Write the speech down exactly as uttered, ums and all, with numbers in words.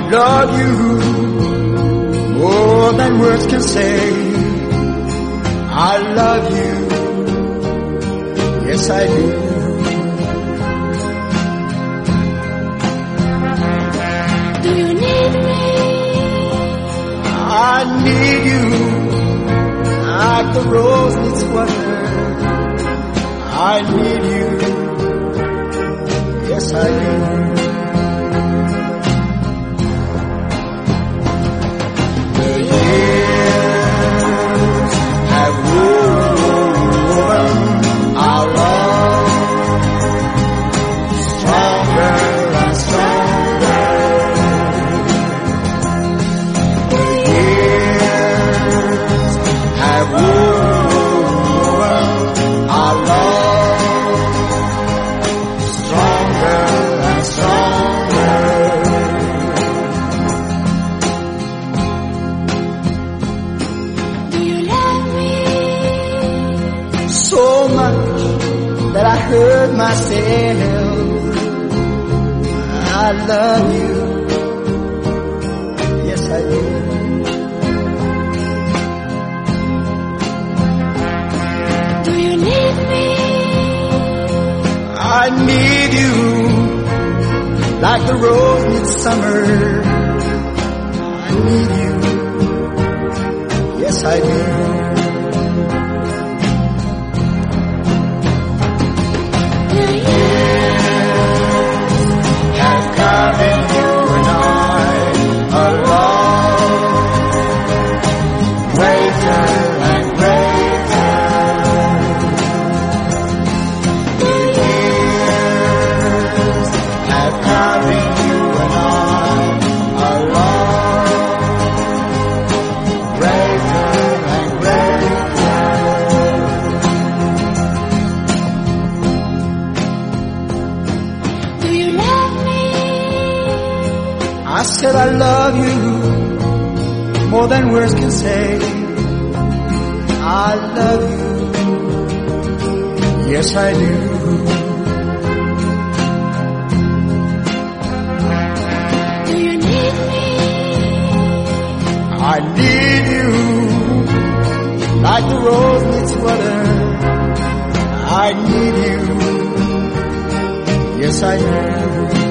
love you more than words can say. I love you, yes I do. Do you need me? I need you like the rose needs water. I need you, yes I do. The years have woven our love stronger and stronger. The years have woven our love stronger and stronger. Do you love me? So much that I hurt myself. I love you, yes I do. Do you need me? I need you like the rose needs summer. I need you, yes I do. The years Have carved you and I a love greater and greater. The years have carved you and I a love greater and greater. Do you love me? I said I love you more than words can say. I love you, yes I do. Do you need me? I need you like the rose needs water. I need you, yes I do.